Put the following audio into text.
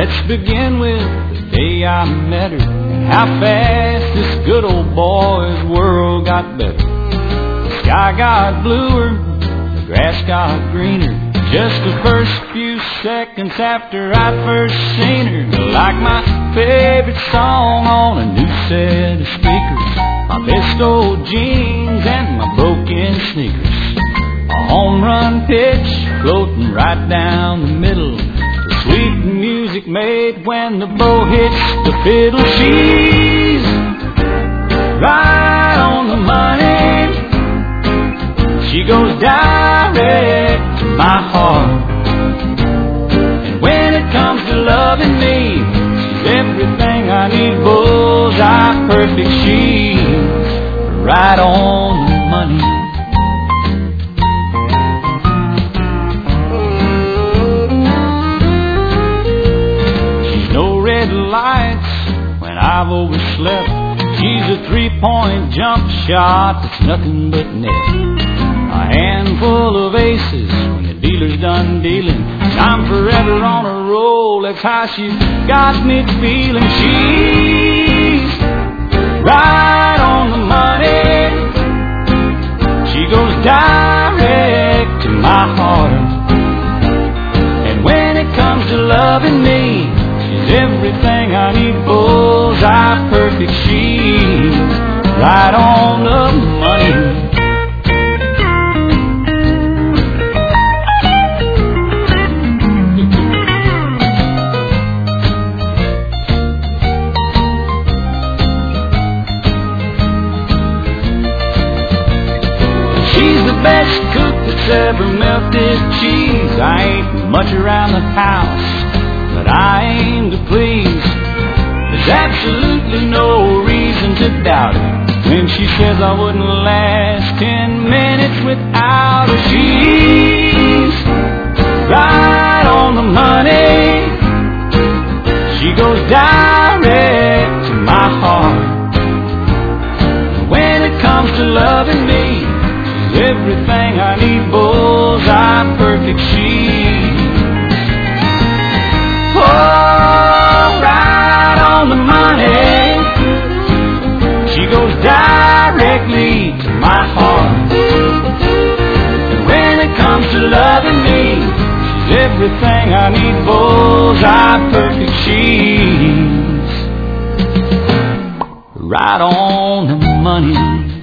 Let's begin with the day I met her, and how fast this good old boy's world got better. The sky got bluer, the grass got greener, just the first few seconds after I first seen her. Like my favorite song on a new set of speakers, my best old jeans and my broken sneakers, a home run pitch floating right down the middle, the sweet music made when the bow hits the fiddle. She's right on the money, she goes direct to my heart. And when it comes to loving me, she's everything I need, bullseye perfect. She's right on the money. She's no red lights when I've overslept. She's a three-point jump shot that's nothing but net, a handful of aces when the dealer's done dealing. I'm forever on a roll, that's how she's got me feeling. She's right on the money, she goes direct to my heart. And when it comes to loving me, she's everything I need, bullseye perfect. She's right on the money. She's the best cook that's ever melted cheese. I ain't much around the house, but I aim to please. There's absolutely no reason to doubt her when she says I wouldn't last 10 minutes without her. She's right on the money, she goes direct to my heart. When it comes to loving me, everything I need, bullseye perfect. She's right on the money, she goes directly to my heart. And when it comes to loving me, she's everything I need, bullseye perfect. She's right on the money.